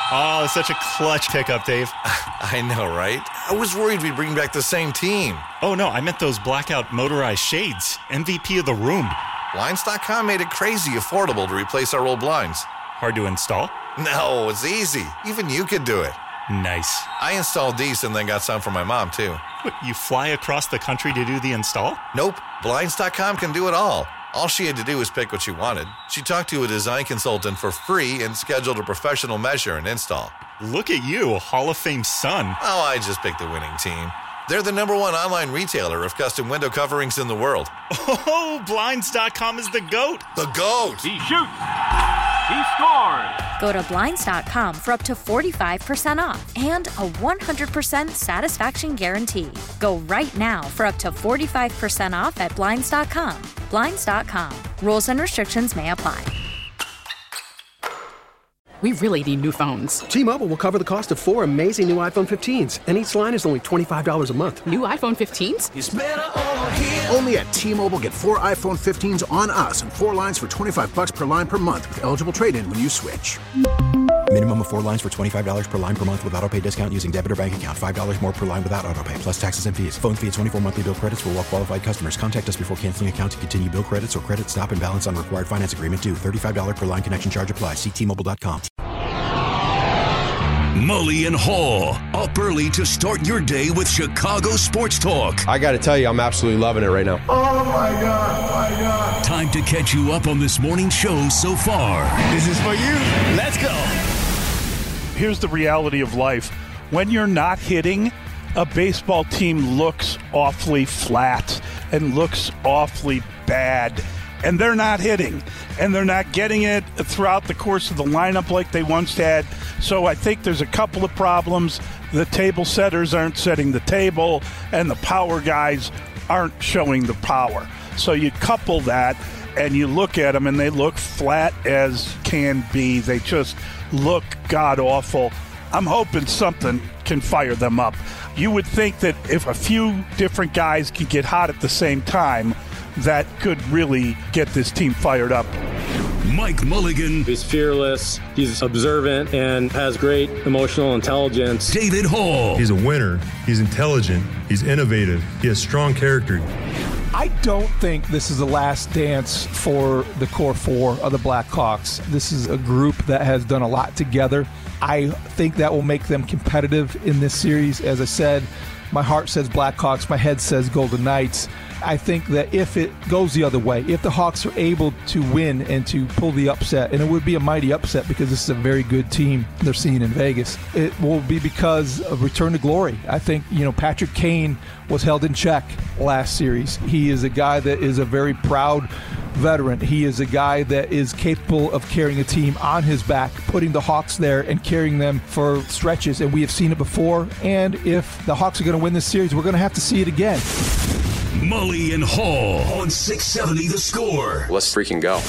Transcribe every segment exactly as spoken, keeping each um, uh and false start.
Oh, such a clutch pickup, Dave. I know, right? I was worried we'd bring back the same team. Oh, no, I meant those blackout motorized shades. M V P of the room. Blinds dot com made it crazy affordable to replace our old blinds. Hard to install? No, it's easy. Even you could do it. Nice. I installed these and then got some for my mom, too. What, you fly across the country to do the install? Nope. Blinds dot com can do it all. All she had to do was pick what she wanted. She talked to a design consultant for free and scheduled a professional measure and install. Look at you, Hall of Fame son. Oh, I just picked the winning team. They're the number one online retailer of custom window coverings in the world. Oh, Blinds dot com is the GOAT. The GOAT! He shoots. He scores. Go to Blinds dot com for up to forty-five percent off and a one hundred percent satisfaction guarantee. Go right now for up to forty-five percent off at Blinds dot com. Blinds dot com. Rules and restrictions may apply. We really need new phones. T-Mobile will cover the cost of four amazing new iPhone fifteens, and each line is only twenty-five dollars a month. New iPhone fifteens? It's better over here. Only at T-Mobile, get four iPhone fifteens on us and four lines for twenty-five dollars per line per month with eligible trade-in when you switch. Minimum of four lines for twenty-five dollars per line per month with autopay discount using debit or bank account. five dollars more per line without autopay, plus taxes and fees. Phone fee at twenty-four monthly bill credits for well-qualified customers. Contact us before canceling account to continue bill credits or credit stop and balance on required finance agreement due. thirty-five dollars per line connection charge applies. See T Mobile dot com. Mully and Hall, up early to start your day with Chicago Sports Talk. I got to tell you, I'm absolutely loving it right now. Oh, my God, my God. Time to catch you up on this morning's show so far. This is for you. Let's go. Here's the reality of life. When you're not hitting, a baseball team looks awfully flat and looks awfully bad. And they're not hitting, and they're not getting it throughout the course of the lineup like they once had. So I think there's a couple of problems. The table setters aren't setting the table, and the power guys aren't showing the power. So you couple that, and you look at them, and they look flat as can be. They just look god-awful. I'm hoping something can fire them up. You would think that if a few different guys could get hot at the same time, that could really get this team fired up. Mike Mulligan. He's fearless, he's observant, and has great emotional intelligence. David Hall. He's a winner, he's intelligent, he's innovative, he has strong character. I don't think this is the last dance for the core four of the Blackhawks. This is a group that has done a lot together. I think that will make them competitive in this series. As I said, my heart says Blackhawks, my head says Golden Knights. I think that if it goes the other way, if the Hawks are able to win and to pull the upset, and it would be a mighty upset because this is a very good team they're seeing in Vegas, it will be because of return to glory. I think, you know, Patrick Kane was held in check last series. He is a guy that is a very proud veteran. He is a guy that is capable of carrying a team on his back, putting the Hawks there and carrying them for stretches, and we have seen it before. And if the Hawks are going to win this series, we're going to have to see it again. Mully and Hall on six seventy The Score. Let's freaking go.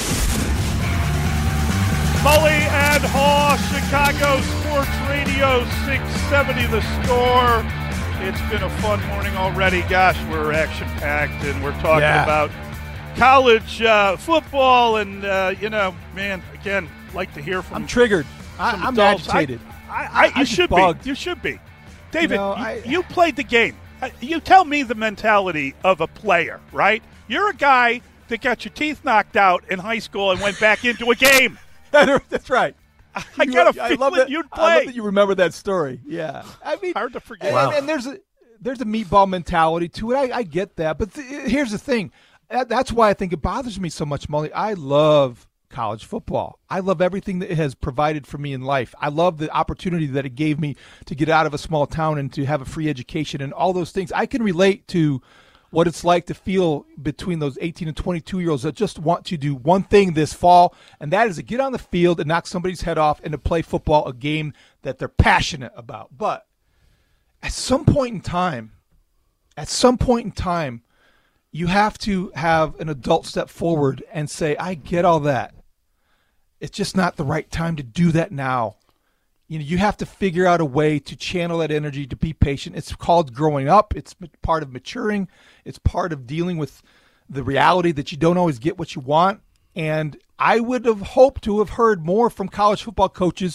Mully and Hall, Chicago Sports Radio, six seventy The Score. It's been a fun morning already. Gosh, we're action-packed, and we're talking yeah. about college uh, football. And, uh, you know, man, again, like to hear from I'm triggered. I, I'm adults. agitated. I, I, I, you I'm should bugged. be. You should be. David, you, know, you, I, you played the game. You tell me the mentality of a player, right? You're a guy that got your teeth knocked out in high school and went back into a game. That's right. I you, got a feeling I love that, you'd play. I love that you remember that story. Yeah. I mean, hard to forget. And, wow. and, and there's a there's a meatball mentality to it. I, I get that. But th- here's the thing. That, that's why I think it bothers me so much, Mully. I love college football. I love everything that it has provided for me in life. I love the opportunity that it gave me to get out of a small town and to have a free education and all those things. I can relate to what it's like to feel between those eighteen and twenty-two-year-olds that just want to do one thing this fall, and that is to get on the field and knock somebody's head off and to play football, a game that they're passionate about. But at some point in time, at some point in time, you have to have an adult step forward and say, I get all that. It's just not the right time to do that now. You know, you have to figure out a way to channel that energy, to be patient. It's called growing up. It's part of maturing. It's part of dealing with the reality that you don't always get what you want. And I would have hoped to have heard more from college football coaches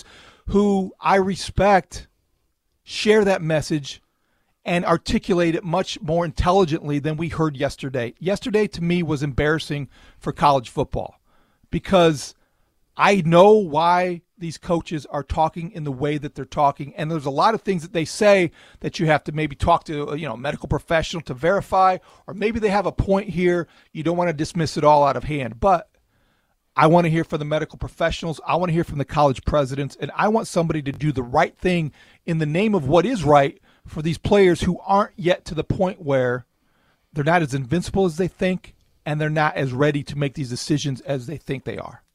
who I respect share that message and articulate it much more intelligently than we heard yesterday. Yesterday, to me, was embarrassing for college football because I know why these coaches are talking in the way that they're talking, and there's a lot of things that they say that you have to maybe talk to, you know, a medical professional to verify, or maybe they have a point here. You don't want to dismiss it all out of hand, but I want to hear from the medical professionals. I want to hear from the college presidents, and I want somebody to do the right thing in the name of what is right for these players who aren't yet to the point where they're not as invincible as they think, and they're not as ready to make these decisions as they think they are.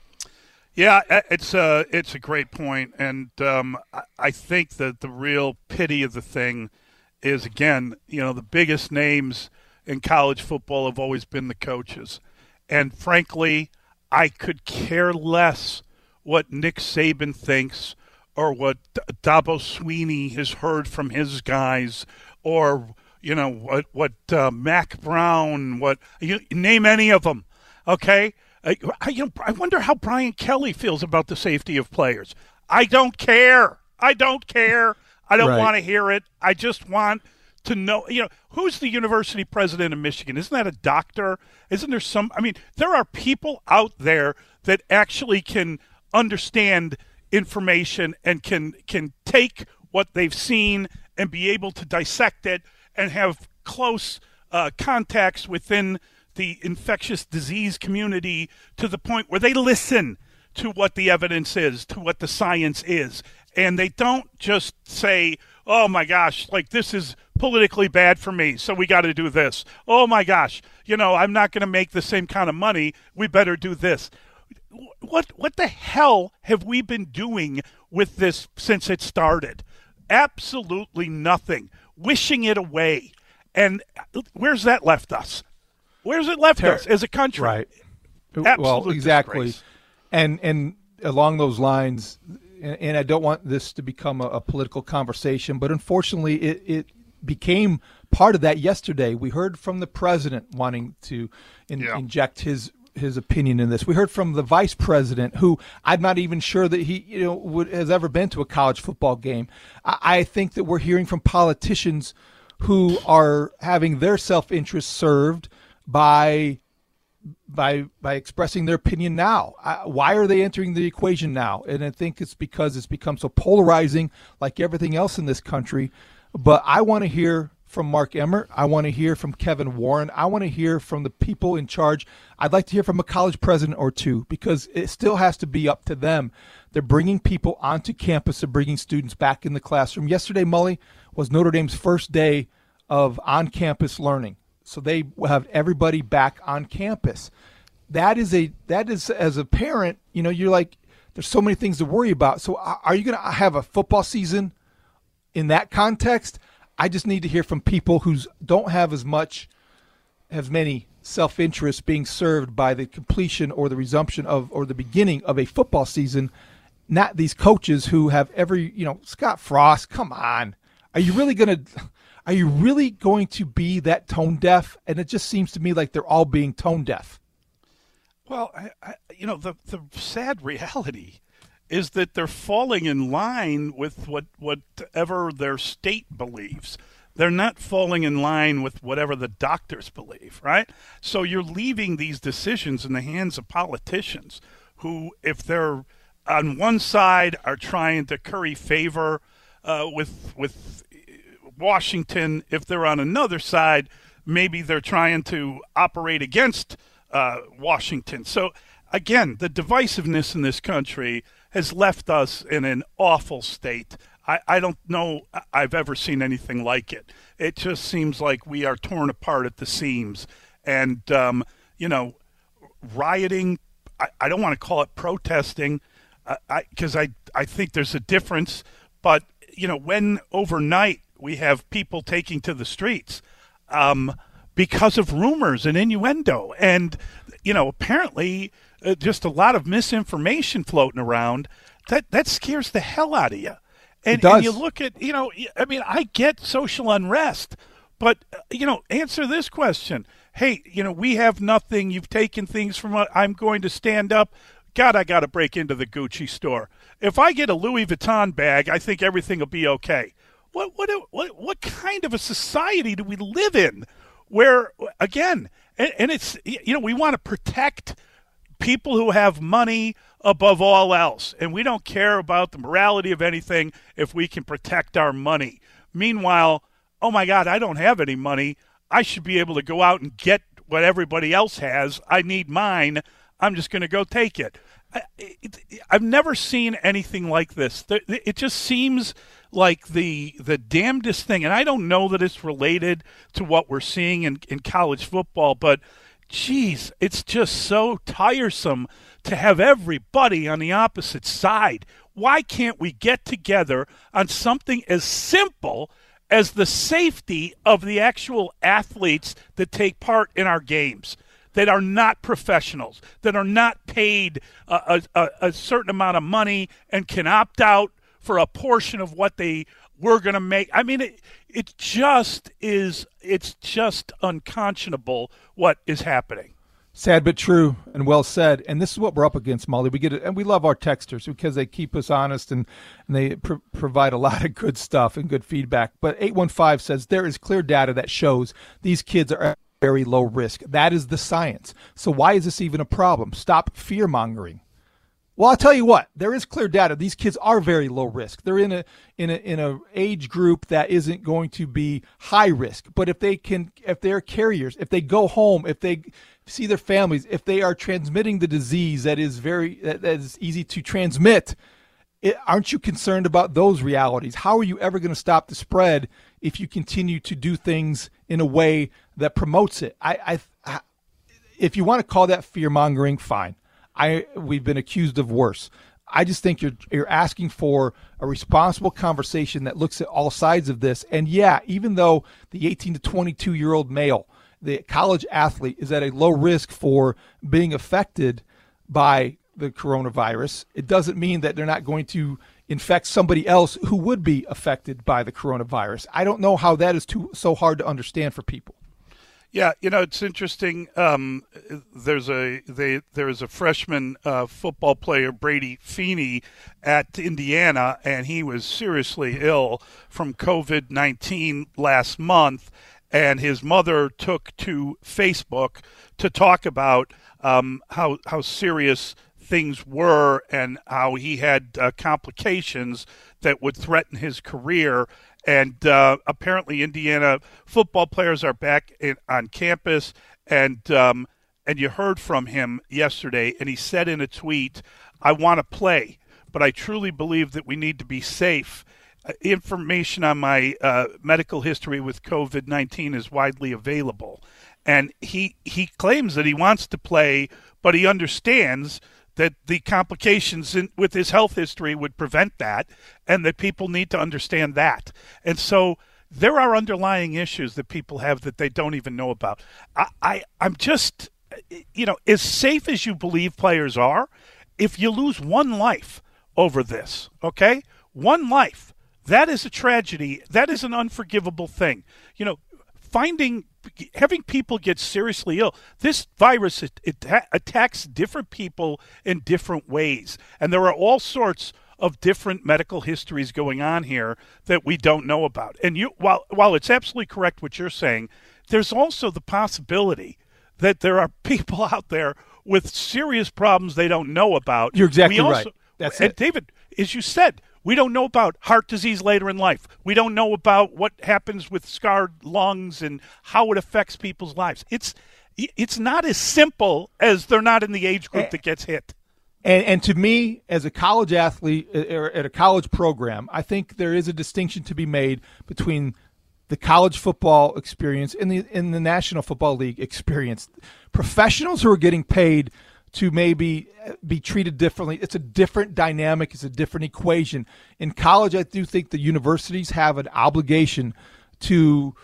Yeah, it's a, it's a great point, and um, I think that the real pity of the thing is, again, you know, the biggest names in college football have always been the coaches. And frankly, I could care less what Nick Saban thinks or what Dabo Swinney has heard from his guys, or, you know, what what uh, Mac Brown, what you name any of them, okay? I, I, you know, I wonder how Brian Kelly feels about the safety of players. I don't care. I don't care. I don't right. want to hear it. I just want to know, you know, who's the university president of Michigan? Isn't that a doctor? Isn't there some, I mean, there are people out there that actually can understand information and can can take what they've seen and be able to dissect it and have close uh, contacts within the infectious disease community to the point where they listen to what the evidence is, to what the science is. And they don't just say, oh, my gosh, like this is politically bad for me, so we got to do this. Oh, my gosh, you know, I'm not going to make the same kind of money. We better do this. What what the hell have we been doing with this since it started? Absolutely nothing. Wishing it away. And where's that left us? Where's it left Ter- us as a country? Right. Absolute well, exactly. Disgrace. And and along those lines, and, and I don't want this to become a, a political conversation, but unfortunately it, it became part of that yesterday. We heard from the president wanting to in, yeah. inject his his opinion in this. We heard from the vice president, who I'm not even sure that he, you know, would, has ever been to a college football game. I, I think that we're hearing from politicians who are having their self-interest served by by by expressing their opinion now. I, why are they entering the equation now? And I think it's because it's become so polarizing, like everything else in this country. But I want to hear from Mark Emmert. I want to hear from Kevin Warren. I want to hear from the people in charge. I'd like to hear from a college president or two, because it still has to be up to them. They're bringing people onto campus and bringing students back in the classroom. Yesterday, Mully, was Notre Dame's first day of on-campus learning. So they have everybody back on campus. That is a that is as a parent, you know, you're like, there's so many things to worry about. So are you going to have a football season in that context? I just need to hear from people who don't have as much, as many self-interests being served by the completion or the resumption of, or the beginning of a football season, not these coaches who have every, you know, Scott Frost, come on. Are you really going to, are you really going to be that tone deaf? And it just seems to me like they're all being tone deaf. Well, I, I, you know, the, the sad reality is that they're falling in line with what whatever their state believes. They're not falling in line with whatever the doctors believe, right? So you're leaving these decisions in the hands of politicians who, if they're on one side, are trying to curry favor uh, with with Washington. If they're on another side, maybe they're trying to operate against uh, Washington. So, again, the divisiveness in this country has left us in an awful state. I, I don't know I've ever seen anything like it. It just seems like we are torn apart at the seams. And, um, you know, rioting, I, I don't want to call it protesting, because uh, I, I, I think there's a difference. But, you know, when overnight we have people taking to the streets um, because of rumors and innuendo, and, you know, apparently – Uh, just a lot of misinformation floating around, that that scares the hell out of you. And, it does. And you look at, you know, I mean, I get social unrest, but, uh, you know, answer this question. Hey, you know, we have nothing. You've taken things from us. I'm going to stand up. God, I got to break into the Gucci store. if I get a Louis Vuitton bag, I think everything will be okay. What what what what kind of a society do we live in where, again, and, and it's, you know, we want to protect people who have money above all else, and we don't care about the morality of anything if we can protect our money. Meanwhile, oh my God, I don't have any money. I should be able to go out and get what everybody else has. I need mine. I'm just going to go take it. I, it. I've never seen anything like this. It just seems like the the damnedest thing, and I don't know that it's related to what we're seeing in, in college football, but geez, it's just so tiresome to have everybody on the opposite side. Why can't we get together on something as simple as the safety of the actual athletes that take part in our games, that are not professionals, that are not paid a, a, a certain amount of money and can opt out for a portion of what they were going to make? I mean, it, it just is, it's just unconscionable what is happening. Sad but true, and well said. And this is what we're up against, Molly. We get it, and we love our texters because they keep us honest and, and they pr- provide a lot of good stuff and good feedback. But eight one five says there is clear data that shows these kids are at very low risk. That is the science. So why is this even a problem? Stop fear mongering. Well, I'll tell you what, there is clear data. These kids are very low risk. They're in a in a in a age group that isn't going to be high risk. But if they can, if they're carriers, if they go home, if they see their families, if they are transmitting the disease that is very that, that is easy to transmit, it, aren't you concerned about those realities? How are you ever going to stop the spread if you continue to do things in a way that promotes it? I, I, I if you want to call that fear mongering, fine. I we've been accused of worse. I just think you're you're asking for a responsible conversation that looks at all sides of this. And yeah, even though the eighteen to twenty-two year old male, the college athlete, is at a low risk for being affected by the coronavirus, it doesn't mean that they're not going to infect somebody else who would be affected by the coronavirus. I don't know how that is too so hard to understand for people. Yeah, you know, it's interesting. Um, there's a they, there is a freshman uh, football player, Brady Feeney, at Indiana, and he was seriously ill from covid nineteen last month, and his mother took to Facebook to talk about um, how how serious things were and how he had uh, complications that would threaten his career. And uh, apparently Indiana football players are back in, on campus, and um, and you heard from him yesterday, and he said in a tweet, "I want to play, but I truly believe that we need to be safe. Uh, information on my uh, medical history with covid nineteen is widely available." And he he claims that he wants to play, but he understands that the complications in, with his health history would prevent that, and that people need to understand that. And so there are underlying issues that people have that they don't even know about. I, I, I'm just, you know, as safe as you believe players are, if you lose one life over this, okay, one life, that is a tragedy. That is an unforgivable thing. You know, finding having people get seriously ill. This virus it, it attacks different people in different ways, and there are all sorts of different medical histories going on here that we don't know about. And you, while while it's absolutely correct what you're saying, there's also the possibility that there are people out there with serious problems they don't know about. You're exactly we also, right. That's and it. David, as you said, we don't know about heart disease later in life. We don't know about what happens with scarred lungs and how it affects people's lives. It's it's not as simple as they're not in the age group that gets hit. And, and to me, as a college athlete or at a college program, I think there is a distinction to be made between the college football experience and the in the National Football League experience. Professionals who are getting paid to maybe be treated differently. It's a different dynamic. It's a different equation. In college, I do think the universities have an obligation to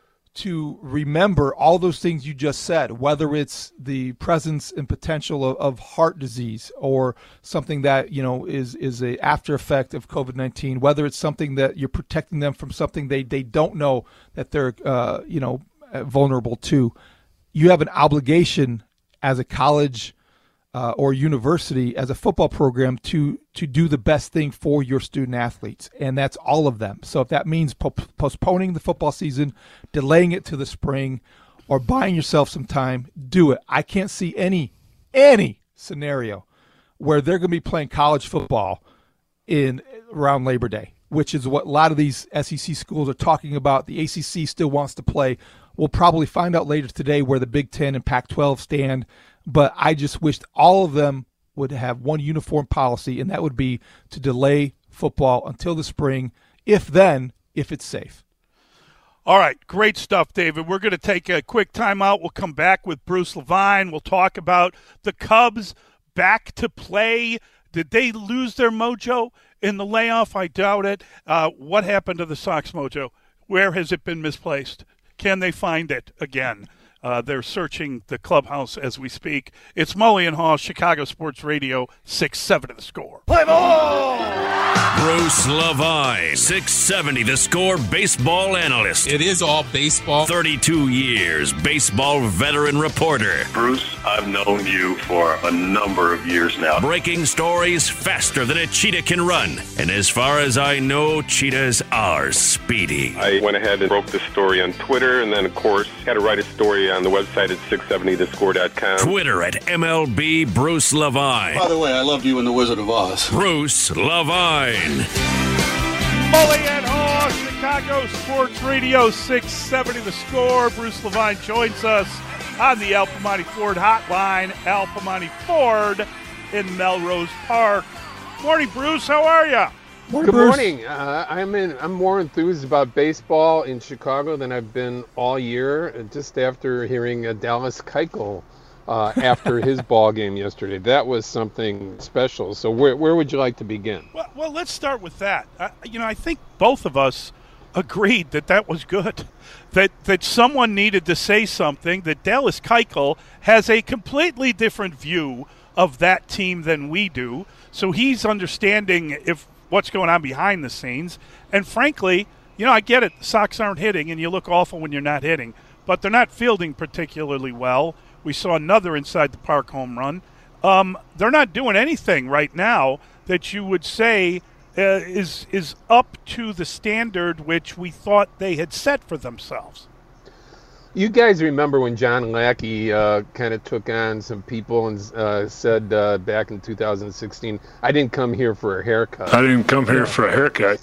to remember all those things you just said, whether it's the presence and potential of, of heart disease or something that, you know, is is a after effect of covid nineteen, whether it's something that you're protecting them from something they, they don't know that they're, uh, you know, vulnerable to. You have an obligation as a college uh, or university as a football program to to do the best thing for your student athletes, and that's all of them. So if that means po- postponing the football season, delaying it to the spring, or buying yourself some time, do it. I can't see any any scenario where they're going to be playing college football in around Labor Day, which is what a lot of these S E C schools are talking about. The A C C still wants to play. We'll probably find out later today where the Big Ten and Pac twelve stand, but I just wished all of them would have one uniform policy, and that would be to delay football until the spring, if then, if it's safe. All right, great stuff, David. We're going to take a quick timeout. We'll come back with Bruce Levine. We'll talk about the Cubs back to play. Did they lose their mojo in the layoff? I doubt it. Uh, what happened to the Sox mojo? Where has it been misplaced? Can they find it again? Uh, they're searching the clubhouse as we speak. It's Mully and Haw, Chicago Sports Radio, six seventy The Score. Play ball! Bruce Levine, six seventy The Score baseball analyst. It is all baseball. thirty-two years, baseball veteran reporter. Bruce, I've known you for a number of years now. Breaking stories faster than a cheetah can run. And as far as I know, cheetahs are speedy. I went ahead and broke this story on Twitter, and then, of course, had to write a story on the website at six seventy the score dot com. Twitter at M L B Bruce Levine. By the way, I loved you in The Wizard of Oz. Bruce Levine. Mully and Haw, Chicago Sports Radio, six seventy The Score. Bruce Levine joins us on the Al Piemonte Ford hotline. Al Piemonte Ford in Melrose Park. Morning, Bruce. How are you? Morning, Good Bruce. morning. Uh, I'm in. I'm more enthused about baseball in Chicago than I've been all year. Just after hearing uh, Dallas Keuchel uh, after his ball game yesterday, that was something special. So where where would you like to begin? Well, well let's start with that. Uh, you know, I think both of us agreed that that was good. That that someone needed to say something. That Dallas Keuchel has a completely different view of that team than we do. So he's understanding if. what's going on behind the scenes. And frankly, you know, I get it. The Sox aren't hitting, and you look awful when you're not hitting. But they're not fielding particularly well. We saw another inside the park home run. Um, they're not doing anything right now that you would say uh, is is up to the standard which we thought they had set for themselves. You guys remember when John Lackey uh, kind of took on some people and uh, said uh, back in two thousand sixteen, I didn't come here for a haircut. I didn't come here for a haircut.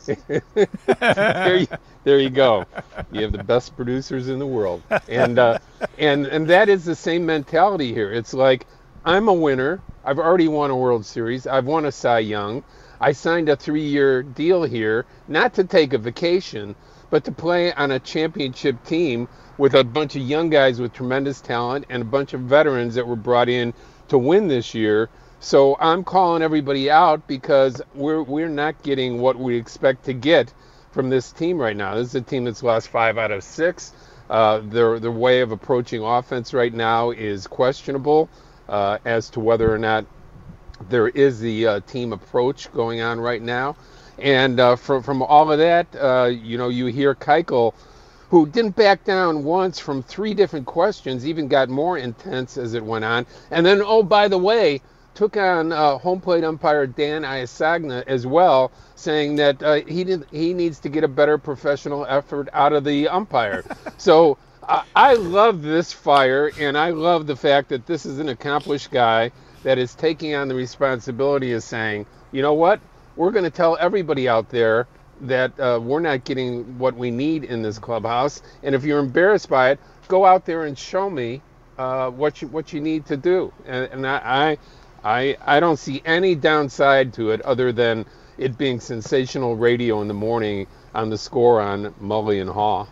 there, you, there you go. You have the best producers in the world. And, uh, and, and that is the same mentality here. It's like, I'm a winner. I've already won a World Series. I've won a Cy Young. I signed a three-year deal here, not to take a vacation, but to play on a championship team with a bunch of young guys with tremendous talent and a bunch of veterans that were brought in to win this year. So I'm calling everybody out because we're we're not getting what we expect to get from this team right now. This is a team that's lost five out of six. Uh, their their way of approaching offense right now is questionable uh, as to whether or not there is the uh, team approach going on right now. And uh, from from all of that, uh, you know, you hear Keuchel, who didn't back down once from three different questions, even got more intense as it went on. And then, oh, by the way, took on uh, home plate umpire Dan Iasagna as well, saying that uh, he did, he needs to get a better professional effort out of the umpire. So I, I love this fire, and I love the fact that this is an accomplished guy that is taking on the responsibility of saying, you know what, we're going to tell everybody out there that uh, we're not getting what we need in this clubhouse. And if you're embarrassed by it, go out there and show me uh, what you what you need to do. And, and I, I I don't see any downside to it other than it being sensational radio in the morning on The Score on Mully and Haw.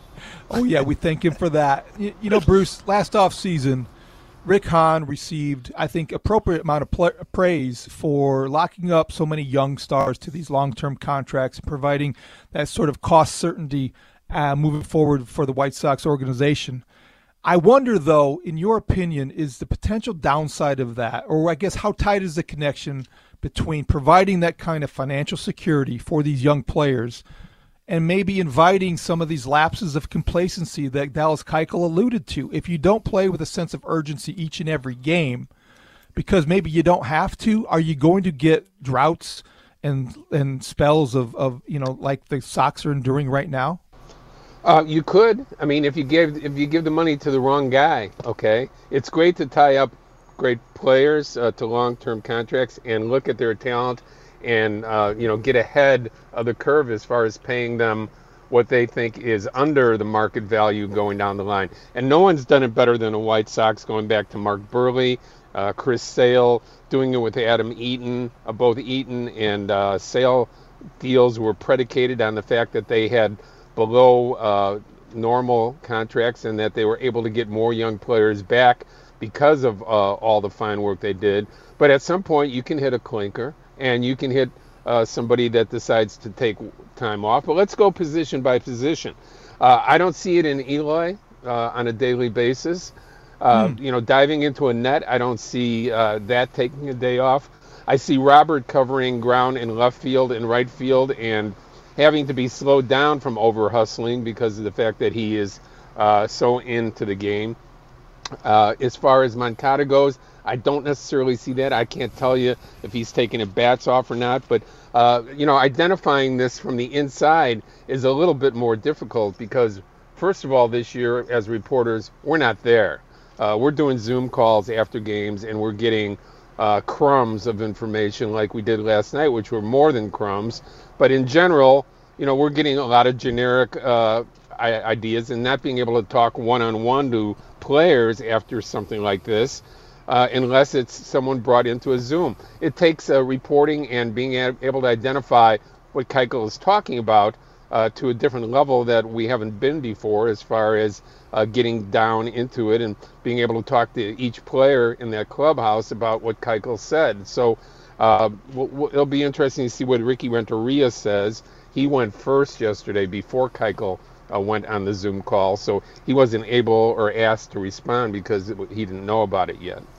Oh, yeah, we thank him for that. You, you know, Bruce, last off season, Rick Hahn received, I think, appropriate amount of pl- praise for locking up so many young stars to these long-term contracts and providing that sort of cost certainty uh, moving forward for the White Sox organization. I wonder, though, in your opinion, is the potential downside of that, or I guess how tight is the connection between providing that kind of financial security for these young players and maybe inviting some of these lapses of complacency that Dallas Keuchel alluded to? If you don't play with a sense of urgency each and every game, because maybe you don't have to? Are you going to get droughts and and spells of, of you know, like the Sox are enduring right now? Uh, you could. I mean, if you give if you give the money to the wrong guy, okay. It's great to tie up great players uh, to long-term contracts and look at their talent and uh, you know, get ahead of the curve as far as paying them what they think is under the market value going down the line. And no one's done it better than the White Sox, going back to Mark Burley, uh, Chris Sale, doing it with Adam Eaton. Uh, both Eaton and uh, Sale deals were predicated on the fact that they had below uh, normal contracts and that they were able to get more young players back because of uh, all the fine work they did. But at some point you can hit a clinker and you can hit uh, somebody that decides to take time off. But let's go position by position. Uh, I don't see it in Eloy uh, on a daily basis. Uh, hmm. You know, diving into a net, I don't see uh, that taking a day off. I see Robert covering ground in left field and right field and having to be slowed down from over hustling because of the fact that he is uh, so into the game. Uh, as far as Moncada goes, I don't necessarily see that. I can't tell you if he's taking a bats off or not, but uh, you know, identifying this from the inside is a little bit more difficult because, first of all, this year as reporters, we're not there. Uh, we're doing Zoom calls after games, and we're getting uh, crumbs of information like we did last night, which were more than crumbs. But in general, you know, we're getting a lot of generic uh, ideas, and not being able to talk one-on-one to players after something like this, uh, unless it's someone brought into a Zoom. It takes uh, reporting and being able to identify what Keuchel is talking about uh, to a different level that we haven't been before, as far as uh, getting down into it and being able to talk to each player in that clubhouse about what Keuchel said. So uh, we'll, we'll, it'll be interesting to see what Ricky Renteria says. He went first yesterday before Keuchel uh, went on the Zoom call, so he wasn't able or asked to respond because it, he didn't know about it yet.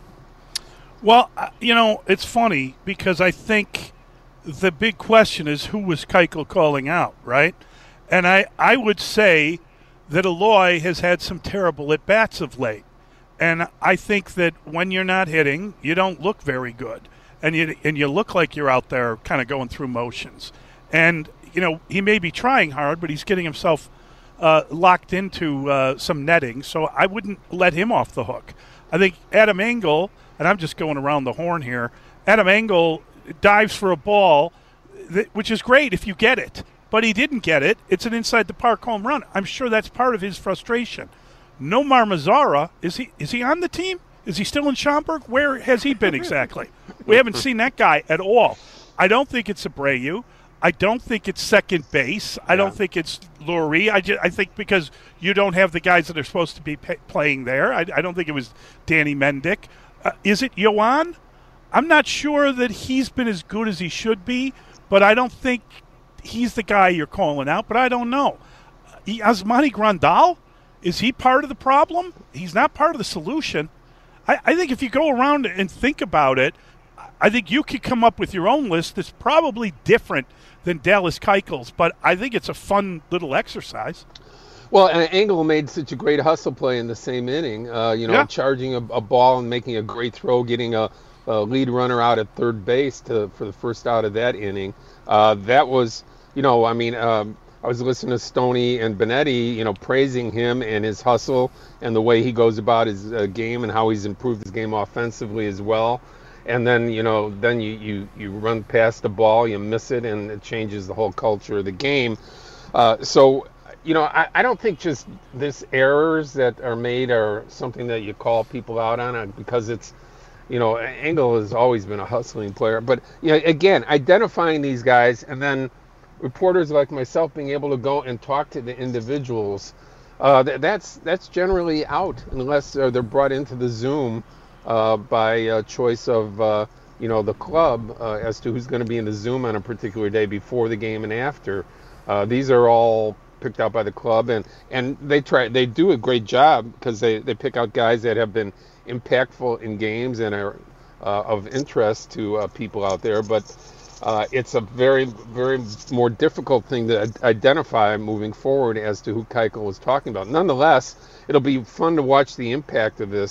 Well, you know, it's funny because I think the big question is who was Keuchel calling out, right? And I, I would say that Eloy has had some terrible at-bats of late. And I think that when you're not hitting, you don't look very good. And you, and you look like you're out there kind of going through motions. And, you know, he may be trying hard, but he's getting himself uh, locked into uh, some netting. So I wouldn't let him off the hook. I think Adam Engel, and I'm just going around the horn here, Adam Engel dives for a ball, that, which is great if you get it. But he didn't get it. It's an inside-the-park home run. I'm sure that's part of his frustration. Nomar Mazara, is he is he on the team? Is he still in Schaumburg? Where has he been exactly? We haven't seen that guy at all. I don't think it's Abreu. I don't think it's second base. I yeah. don't think it's Lurie. I, just, I think because you don't have the guys that are supposed to be pay, playing there. I, I don't think it was Danny Mendick. Uh, is it Yoan? I'm not sure that he's been as good as he should be, but I don't think he's the guy you're calling out, but I don't know. Yasmani Grandal, is he part of the problem? He's not part of the solution. I, I think if you go around and think about it, I think you could come up with your own list that's probably different than Dallas Keuchel's, but I think it's a fun little exercise. Well, and Engel made such a great hustle play in the same inning, uh, you know, yeah. charging a, a ball and making a great throw, getting a, a lead runner out at third base to, for the first out of that inning. Uh, that was, you know, I mean, um, I was listening to Stoney and Benetti, you know, praising him and his hustle and the way he goes about his uh, game and how he's improved his game offensively as well. And then, you know, then you, you, you run past the ball, you miss it, and it changes the whole culture of the game. Uh, so, you know, I, I don't think just this errors that are made are something that you call people out on because it's, you know, Engel has always been a hustling player. But, you know, again, identifying these guys and then reporters like myself being able to go and talk to the individuals, uh, th- that's that's generally out unless uh, they're brought into the Zoom uh, by uh, choice of, uh, you know, the club uh, as to who's going to be in the Zoom on a particular day before the game and after. Uh, these are all picked out by the club, and, and they try they do a great job because they, they pick out guys that have been impactful in games and are uh, of interest to uh, people out there. But Uh, it's a very, very more difficult thing to identify moving forward as to who Keuchel was talking about. Nonetheless, it'll be fun to watch the impact of this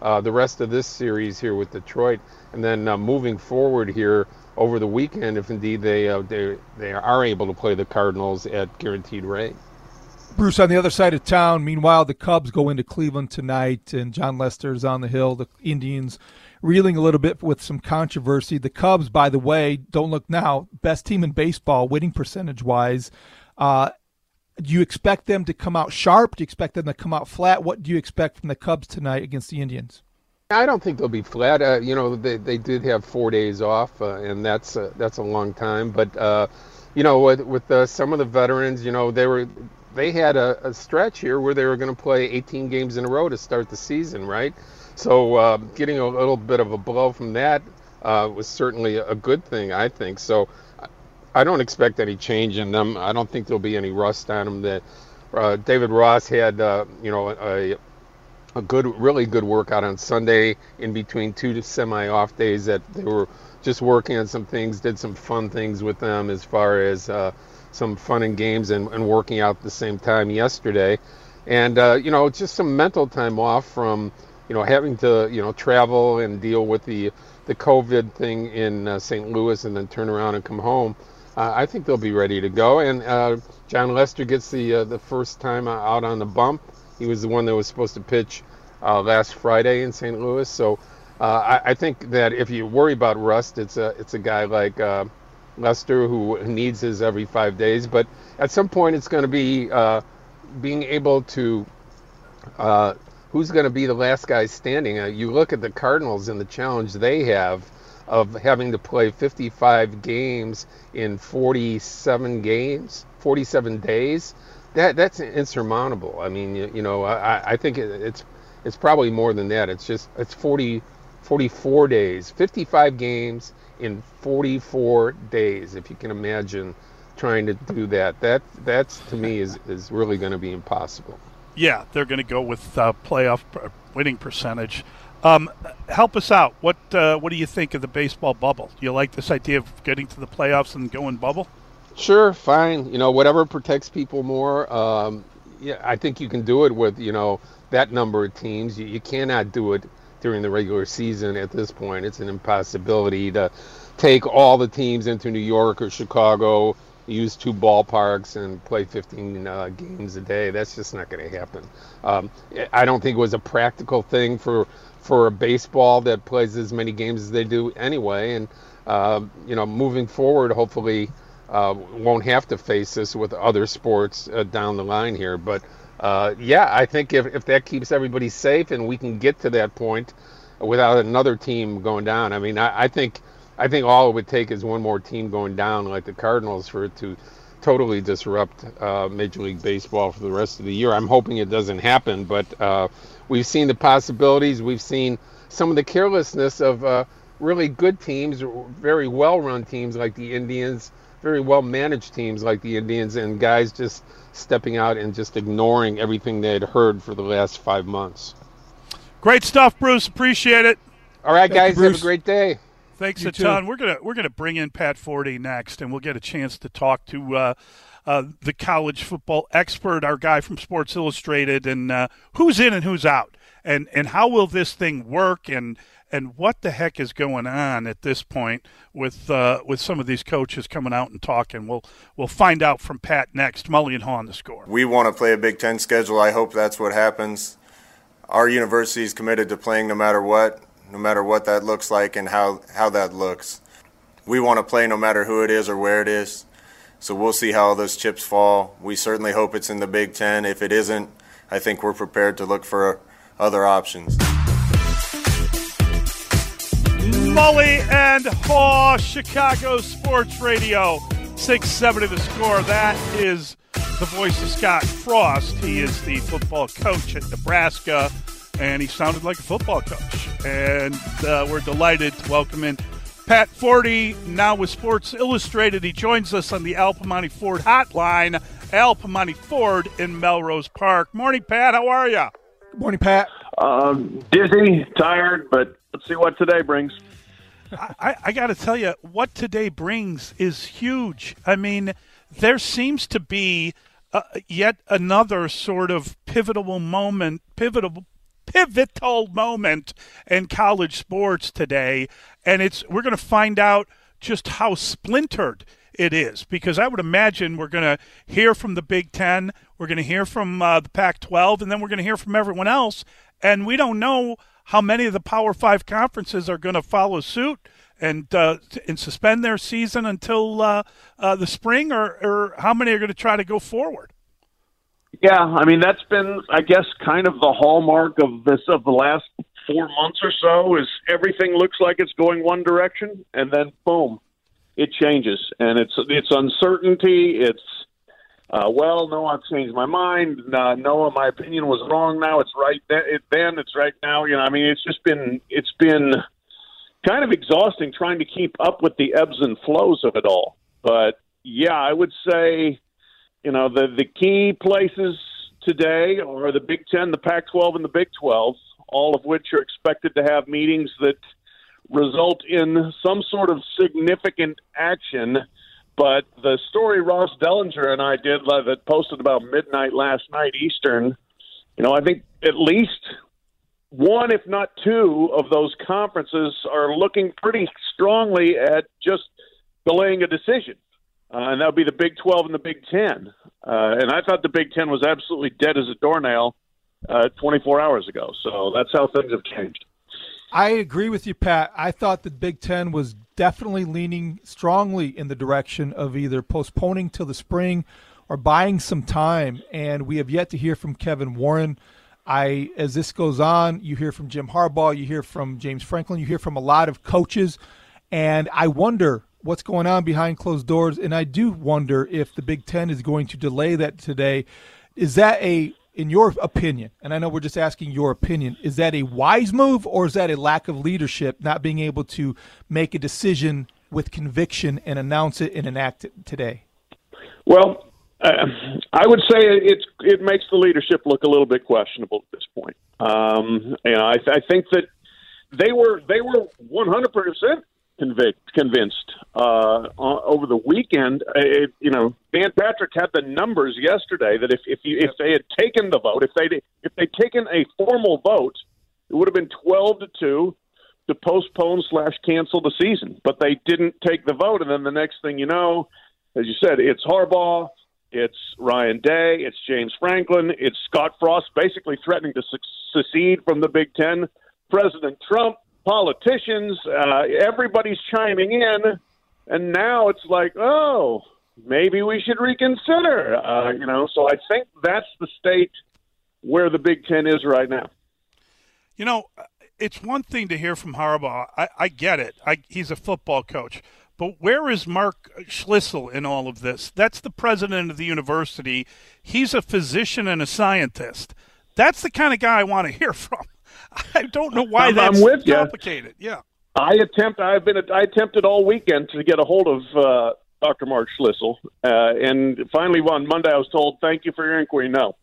uh, the rest of this series here with Detroit, and then uh, moving forward here over the weekend, if indeed they uh, they they are able to play the Cardinals at Guaranteed Rate. Bruce, on the other side of town, meanwhile, the Cubs go into Cleveland tonight, and John Lester's on the hill. The Indians reeling a little bit with some controversy. The Cubs, by the way, don't look now, best team in baseball, winning percentage-wise. Uh, do you expect them to come out sharp? Do you expect them to come out flat? What do you expect from the Cubs tonight against the Indians? I don't think they'll be flat. Uh, you know, they they did have four days off, uh, and that's uh, that's a long time. But uh, you know, with with uh, some of the veterans, you know, they were they had a, a stretch here where they were going to play eighteen games in a row to start the season, right? So uh, getting a little bit of a blow from that uh, was certainly a good thing, I think. So I don't expect any change in them. I don't think there'll be any rust on them. That uh, David Ross had, uh, you know, a a good, really good workout on Sunday in between two semi-off days that they were just working on some things, did some fun things with them as far as uh, some fun and games and, and working out at the same time yesterday. And, uh, you know, just some mental time off from, you know, having to, you know, travel and deal with the, the COVID thing in uh, Saint Louis and then turn around and come home. Uh, I think they'll be ready to go. And uh, John Lester gets the uh, the first time out on the bump. He was the one that was supposed to pitch uh, last Friday in Saint Louis. So uh, I, I think that if you worry about rust, it's a it's a guy like uh, Lester who needs his every five days. But at some point, it's going to be uh, being able to uh, who's going to be the last guy standing. Uh, you look at the Cardinals and the challenge they have of having to play fifty-five games in forty-seven games, forty-seven days. That that's insurmountable. I mean, you, you know, I, I think it, it's it's probably more than that. It's just it's forty, forty-four days, fifty-five games in forty-four days. If you can imagine trying to do that, that that's to me is is really going to be impossible. Yeah, they're going to go with uh, playoff winning percentage. Um, help us out. What uh, what do you think of the baseball bubble? Do you like this idea of getting to the playoffs and going bubble? Sure, fine. You know, whatever protects people more. Um, yeah, I think you can do it with, you know, that number of teams. You, you cannot do it during the regular season at this point. It's an impossibility to take all the teams into New York or Chicago, use two ballparks, and play fifteen uh, games a day. That's just not going to happen. Um, I don't think it was a practical thing for for a baseball that plays as many games as they do anyway. And, uh, you know, moving forward, hopefully, Uh, won't have to face this with other sports uh, down the line here. But, uh, yeah, I think if, if that keeps everybody safe and we can get to that point without another team going down, I mean, I, I think I think all it would take is one more team going down like the Cardinals for it to totally disrupt uh, Major League Baseball for the rest of the year. I'm hoping it doesn't happen, but uh, we've seen the possibilities. We've seen some of the carelessness of uh, really good teams, very well-run teams like the Indians, very well-managed teams like the Indians, and guys just stepping out and just ignoring everything they had heard for the last five months. Great stuff, Bruce. Appreciate it. All right, Thank guys. you, have a great day. Thanks You a too. ton. We're gonna we're gonna bring in Pat Forty next, and we'll get a chance to talk to uh, uh, the college football expert, our guy from Sports Illustrated, and uh, who's in and who's out, and and how will this thing work, and and what the heck is going on at this point with uh, with some of these coaches coming out and talking. We'll we'll find out from Pat next. Mully and Haw on The Score. We want to play a Big Ten schedule. I hope that's what happens. Our university is committed to playing no matter what, no matter what that looks like and how, how that looks. We want to play no matter who it is or where it is. So we'll see how those chips fall. We certainly hope it's in the Big Ten. If it isn't, I think we're prepared to look for other options. Mully and Haw, Chicago Sports Radio, six seventy The Score. That is the voice of Scott Frost. He is the football coach at Nebraska, and he sounded like a football coach. And uh, we're delighted to welcome in Pat Forty, now with Sports Illustrated. He joins us on the Al Piemonte Ford hotline. Al Piemonte Ford in Melrose Park. Morning, Pat. How are you? Good morning, Pat. Um, dizzy, tired, but let's see what today brings. I, I got to tell you, what today brings is huge. I mean, there seems to be uh, yet another sort of pivotal moment, pivotal, pivotal moment in college sports today, and it's we're going to find out just how splintered it is, because I would imagine we're going to hear from the Big Ten, we're going to hear from uh, the Pac twelve, and then we're going to hear from everyone else, and we don't know how many of the Power Five conferences are going to follow suit and uh, and suspend their season until uh, uh, the spring, or, or how many are going to try to go forward. Yeah, I mean, that's been, I guess, kind of the hallmark of this of the last four months or so, is everything looks like it's going one direction, and then boom, it changes, and it's it's uncertainty. It's uh, well, no, I've changed my mind. Uh, no, my opinion was wrong. Now it's right. Then, it, then it's right now. You know, I mean, it's just been it's been kind of exhausting trying to keep up with the ebbs and flows of it all. But yeah, I would say, you know, the the key places today are the Big Ten, the Pac twelve, and the Big twelve, all of which are expected to have meetings that result in some sort of significant action. But the story Ross Dellinger and I did that posted about midnight last night Eastern, you know, I think at least one, if not two, of those conferences are looking pretty strongly at just delaying a decision. Uh, and that would be the Big twelve and the Big Ten. Uh, and I thought the Big Ten was absolutely dead as a doornail uh, twenty-four hours ago. So that's how things have changed. I agree with you, Pat. I thought the Big Ten was definitely leaning strongly in the direction of either postponing till the spring or buying some time. And we have yet to hear from Kevin Warren. I, as this goes on, you hear from Jim Harbaugh, you hear from James Franklin, you hear from a lot of coaches. And I wonder what's going on behind closed doors. And I do wonder if the Big Ten is going to delay that today. Is that a, in your opinion, and I know we're just asking your opinion, is that a wise move, or is that a lack of leadership, not being able to make a decision with conviction and announce it and enact it today? Well, uh, I would say it it makes the leadership look a little bit questionable at this point. Um, you know, I, I think that they were they were one hundred percent convict, convinced uh, over the weekend. It, you know, Dan Patrick had the numbers yesterday that if if you if they had taken the vote, if they if they'd taken a formal vote, it would have been twelve to two to postpone slash cancel the season. But they didn't take the vote, and then the next thing you know, as you said, it's Harbaugh, it's Ryan Day, it's James Franklin, it's Scott Frost basically threatening to secede from the Big Ten, President Trump, politicians, uh, everybody's chiming in, and now it's like, oh, maybe we should reconsider. Uh, you know, so I think that's the state where the Big Ten is right now. You know, it's one thing to hear from Harbaugh. I, I get it. I, he's a football coach. But where is Mark Schlissel in all of this? That's the president of the university. He's a physician and a scientist. That's the kind of guy I want to hear from. I don't know why I'm, that's I'm with complicated. You. Yeah, I attempt. I've been. I attempted all weekend to get a hold of uh, Doctor Mark Schlissel, uh, and finally on Monday I was told, "Thank you for your inquiry." No,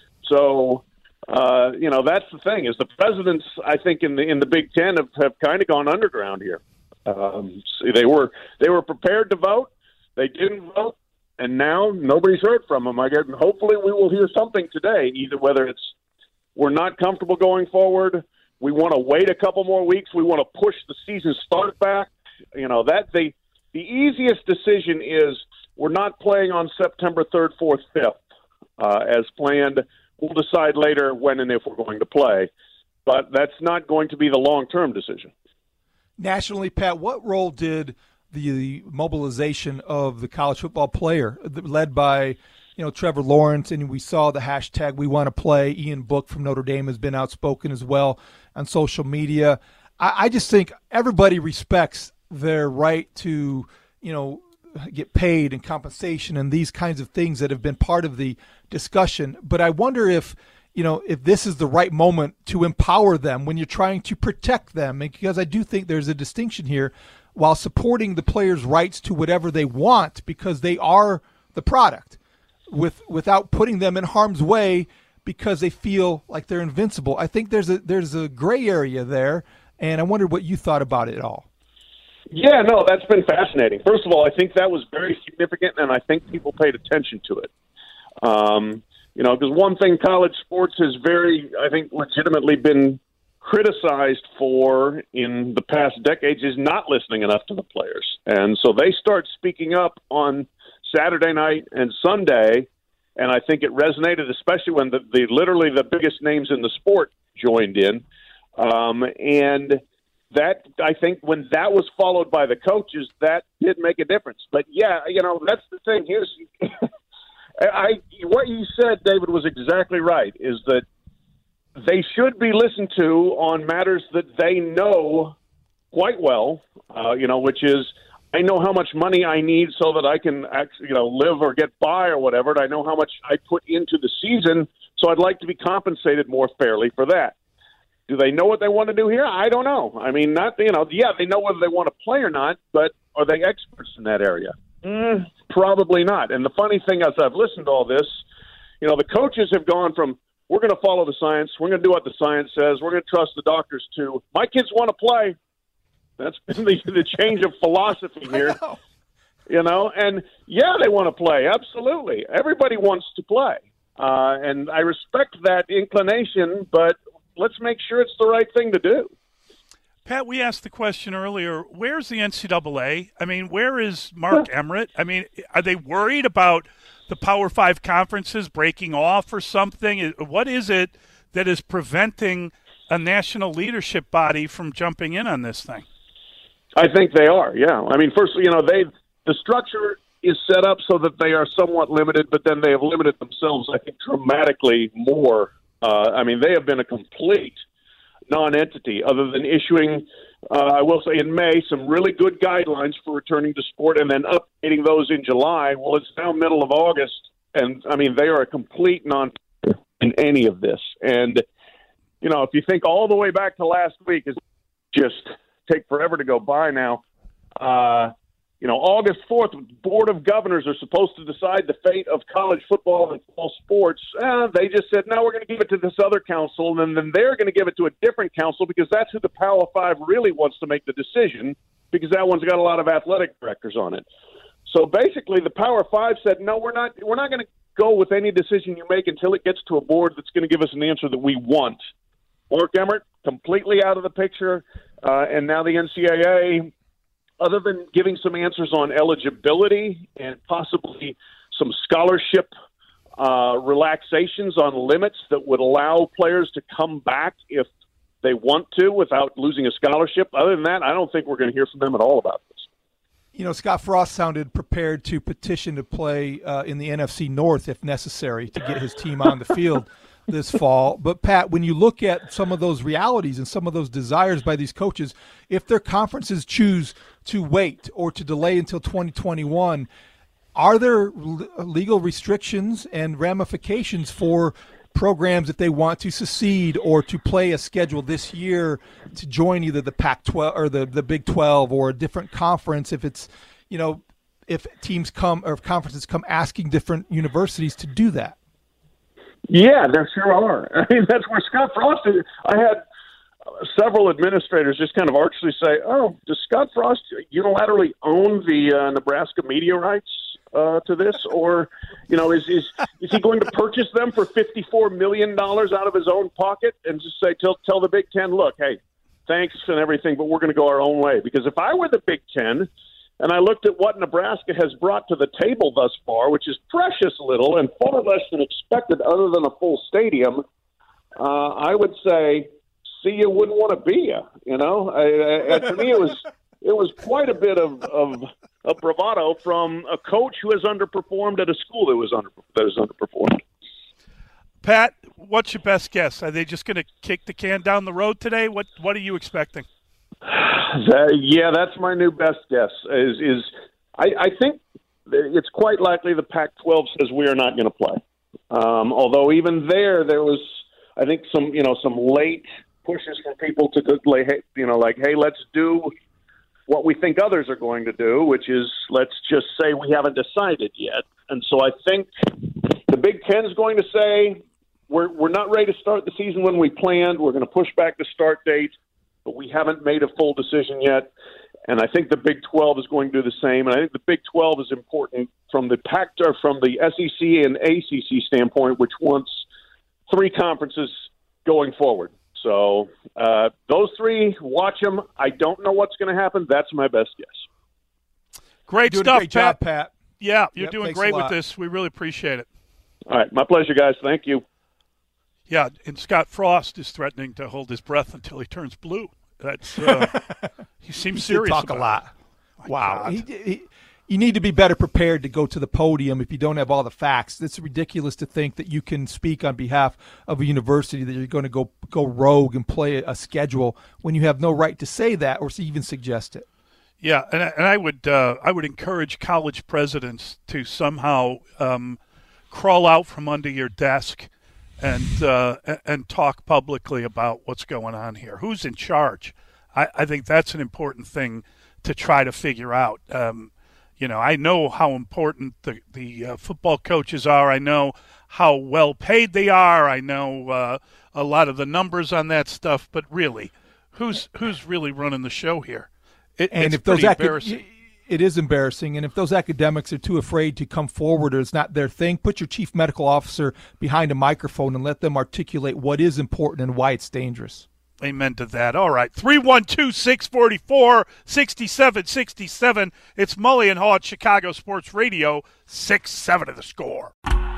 so uh, you know that's the thing is the presidents. I think in the in the Big Ten have, have kind of gone underground here. Um, they were they were prepared to vote, they didn't vote, and now nobody's heard from them. I guess hopefully we will hear something today. Either whether it's we're not comfortable going forward, we want to wait a couple more weeks, we want to push the season start back. You know that the the easiest decision is we're not playing on September third, fourth, fifth uh, as planned. We'll decide later when and if we're going to play, but that's not going to be the long term decision. Nationally, Pat, what role did the mobilization of the college football player, led by, you know, Trevor Lawrence, and we saw the hashtag We Want to Play. Ian Book from Notre Dame has been outspoken as well on social media. I, I just think everybody respects their right to, you know, get paid and compensation and these kinds of things that have been part of the discussion. But I wonder if, you know, if this is the right moment to empower them when you're trying to protect them, because I do think there's a distinction here while supporting the players' rights to whatever they want because they are the product, with without putting them in harm's way because they feel like they're invincible. I think there's a there's a gray area there, and I wondered what you thought about it all. Yeah, no, that's been fascinating. First of all, I think that was very significant, and I think people paid attention to it. Um, You know, because one thing college sports has very, I think, legitimately been criticized for in the past decades is not listening enough to the players. And so they start speaking up on Saturday night and Sunday, and I think it resonated, especially when the, the literally the biggest names in the sport joined in. Um, and that, I think, when that was followed by the coaches, that did make a difference. But, yeah, you know, that's the thing. Here's I what you said, David, was exactly right, is that they should be listened to on matters that they know quite well, uh, you know, which is I know how much money I need so that I can actually, you know, live or get by or whatever, and I know how much I put into the season, so I'd like to be compensated more fairly for that. Do they know what they want to do here? I don't know. I mean, not, you know, yeah, they know whether they want to play or not, but are they experts in that area? Mm, probably not. And the funny thing is, I've listened to all this, you know, the coaches have gone from, we're going to follow the science, we're going to do what the science says, we're going to trust the doctors to, my kids want to play. That's been the, the change of philosophy here. Know. You know, and yeah, they want to play. Absolutely. Everybody wants to play. Uh, and I respect that inclination, but let's make sure it's the right thing to do. Pat, we asked the question earlier, where's the N C double A? I mean, where is Mark Emmert? I mean, are they worried about the Power Five conferences breaking off or something? What is it that is preventing a national leadership body from jumping in on this thing? I think they are, yeah. I mean, first, you know, they the structure is set up so that they are somewhat limited, but then they have limited themselves, I think, dramatically more. Uh, I mean, they have been a complete non-entity other than issuing, uh, I will say in May, some really good guidelines for returning to sport and then updating those in July. Well, it's now middle of August, and, I mean, they are a complete non in any of this. And, you know, if you think all the way back to last week, is just take forever to go by now. Uh, you know, August fourth, Board of Governors are supposed to decide the fate of college football and fall sports. Uh, they just said, no, we're going to give it to this other council, and then they're going to give it to a different council because that's who the Power Five really wants to make the decision, because that one's got a lot of athletic directors on it. So basically, the Power Five said, no, we're not, we're not going to go with any decision you make until it gets to a board that's going to give us an answer that we want. Mark Emmert, completely out of the picture, uh, and now the N C double A, other than giving some answers on eligibility and possibly some scholarship uh, relaxations on limits that would allow players to come back if they want to without losing a scholarship. Other than that, I don't think we're going to hear from them at all about this. You know, Scott Frost sounded prepared to petition to play uh, in the N F C North if necessary to get his team on the field this fall. But, Pat, when you look at some of those realities and some of those desires by these coaches, if their conferences choose to wait or to delay until twenty twenty-one, are there legal restrictions and ramifications for programs if they want to secede or to play a schedule this year to join either the Pac twelve or the, the Big twelve or a different conference if it's, you know, if teams come or if conferences come asking different universities to do that? Yeah, there sure are. I mean, that's where Scott Frost is. I had several administrators just kind of archly say, oh, does Scott Frost unilaterally own the uh, Nebraska media rights uh, to this? Or, you know, is, is is he going to purchase them for fifty-four million dollars out of his own pocket and just say, tell, tell the Big Ten, look, hey, thanks and everything, but we're going to go our own way? Because if I were the Big Ten and I looked at what Nebraska has brought to the table thus far, which is precious little and far less than expected other than a full stadium, uh, I would say, see, you wouldn't want to be you, you know? I, I, to me, it was it was quite a bit of, of, of bravado from a coach who has underperformed at a school that was under that has underperformed. Pat, what's your best guess? Are they just going to kick the can down the road today? What What are you expecting? Uh, yeah, that's my new best guess. Is is I, I think it's quite likely the Pac twelve says we are not going to play. Um, although even there, there was, I think, some you know some late pushes from people to like, you know, like, hey, let's do what we think others are going to do, which is let's just say we haven't decided yet. And so I think the Big Ten is going to say we're we're not ready to start the season when we planned. We're going to push back the start date, but we haven't made a full decision yet. And I think the Big twelve is going to do the same. And I think the Big twelve is important from the Pac or from the S E C and A C C standpoint, which wants three conferences going forward. So uh, those three, watch them. I don't know what's going to happen. That's my best guess. Great you're stuff, doing a great Pat. job, Pat. Yeah, you're Yep, doing thanks great a with lot. this. We really appreciate it. All right, my pleasure, guys. Thank you. Yeah, and Scott Frost is threatening to hold his breath until he turns blue. That's uh, he seems He did serious. talk about a lot. it. Wow. He, he, you need to be better prepared to go to the podium if you don't have all the facts. It's ridiculous to think that you can speak on behalf of a university that you're going to go go rogue and play a schedule when you have no right to say that or to even suggest it. Yeah, and I, and I would uh, I would encourage college presidents to somehow um, crawl out from under your desk and uh, and talk publicly about what's going on here. Who's in charge? I, I think that's an important thing to try to figure out. Um, you know, I know how important the the uh, football coaches are. I know how well paid they are. I know uh, a lot of the numbers on that stuff. But really, who's who's really running the show here? It, and it's if those pretty acad- embarrassing. It is embarrassing. And if those academics are too afraid to come forward or it's not their thing, put your chief medical officer behind a microphone and let them articulate what is important and why it's dangerous. Amen to that. All right. three one two, six four four, six seven six seven. It's Mully and Haw at Chicago Sports Radio, six seven of the Score.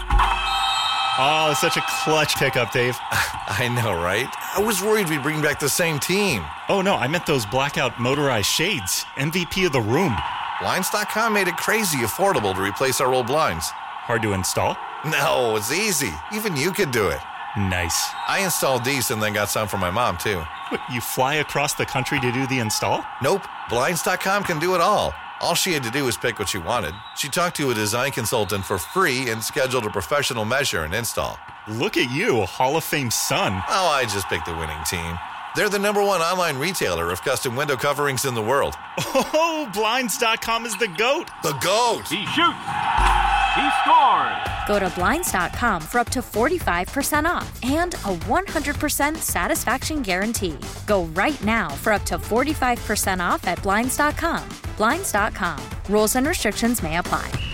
Oh, such a clutch pickup, Dave. I know, right? I was worried we'd bring back the same team. Oh, no, I meant those blackout motorized shades. M V P of the room. Blinds dot com made it crazy affordable to replace our old blinds. Hard to install? No, it's easy. Even you could do it. Nice. I installed these and then got some for my mom, too. What, you fly across the country to do the install? Nope. Blinds dot com can do it all. All she had to do was pick what she wanted. She talked to a design consultant for free and scheduled a professional measure and install. Look at you, a Hall of Fame son. Oh, I just picked the winning team. They're the number one online retailer of custom window coverings in the world. Oh, Blinds dot com is the GOAT. The GOAT. He shoots. He scores. Go to Blinds dot com for up to forty-five percent off and a one hundred percent satisfaction guarantee. Go right now for up to forty-five percent off at Blinds dot com. Blinds dot com. Rules and restrictions may apply.